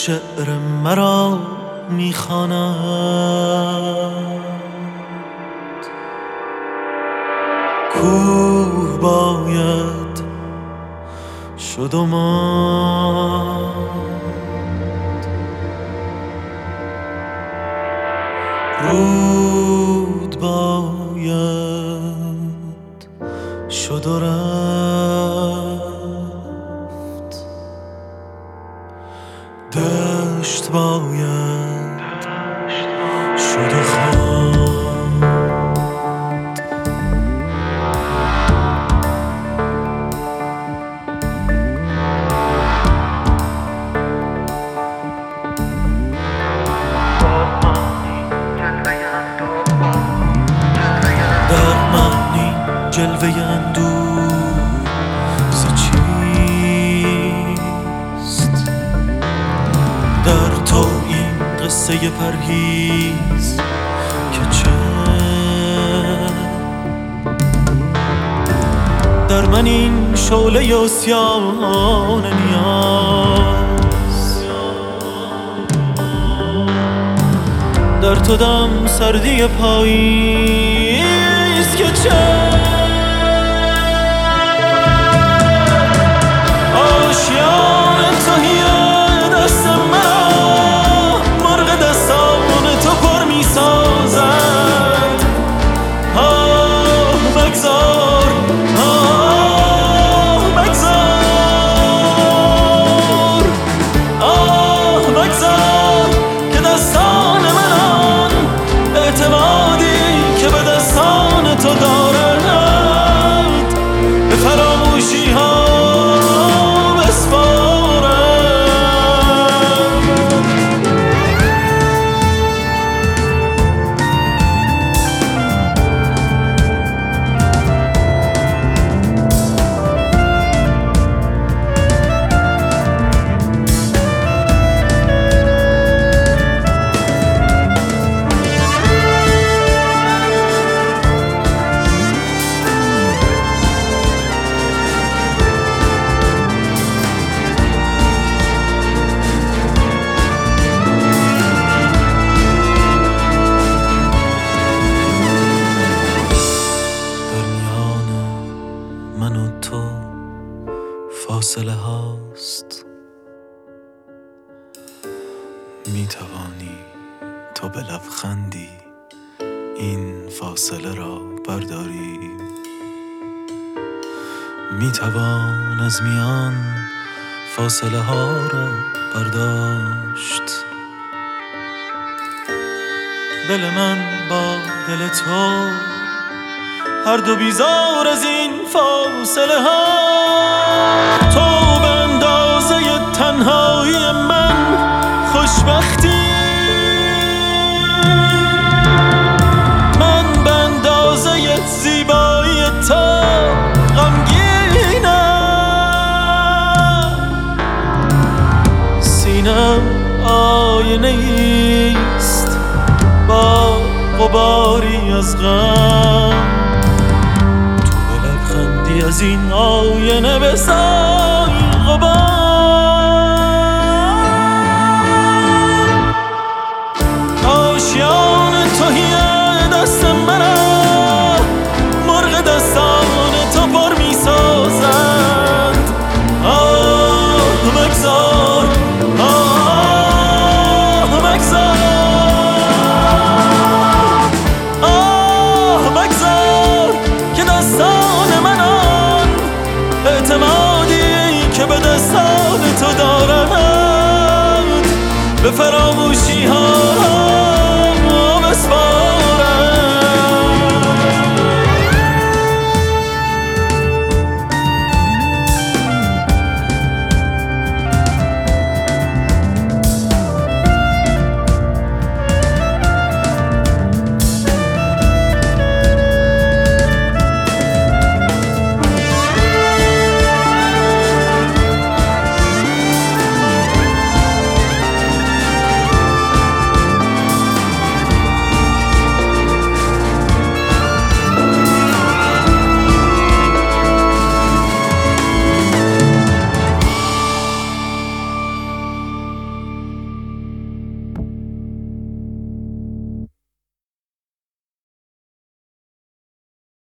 شعر مرا میخواند. کوه باید شد و ماند، رود باید شد و رفت، دشت باید شد و خواند. جلوه اندوه ز چیست؟ در تو این قصه پرهیز که چه؟ در من این شعله عصیان نیاز، در تو دم سردی پاییز که چه؟ فاصله هاست، می توانی تو به لبخندی این فاصله را برداری، می توان از میان فاصله ها را برداشت. دل من با دل تو هر دو بیزار از این فاصله ها، تو به اندازه تنهایی من خوشبختی، من به اندازه زیبایی تو غمگینم. سینم آینه ایست با غباری از غم، از این آینه بسای غبار. آشیان تهی دست منم، مرغ دستان تو پر می سازند. آه مگذار، آه مگذار، آه مگذار که دستان منم اعتمادی که به دستان تو دارند به فراموشی ها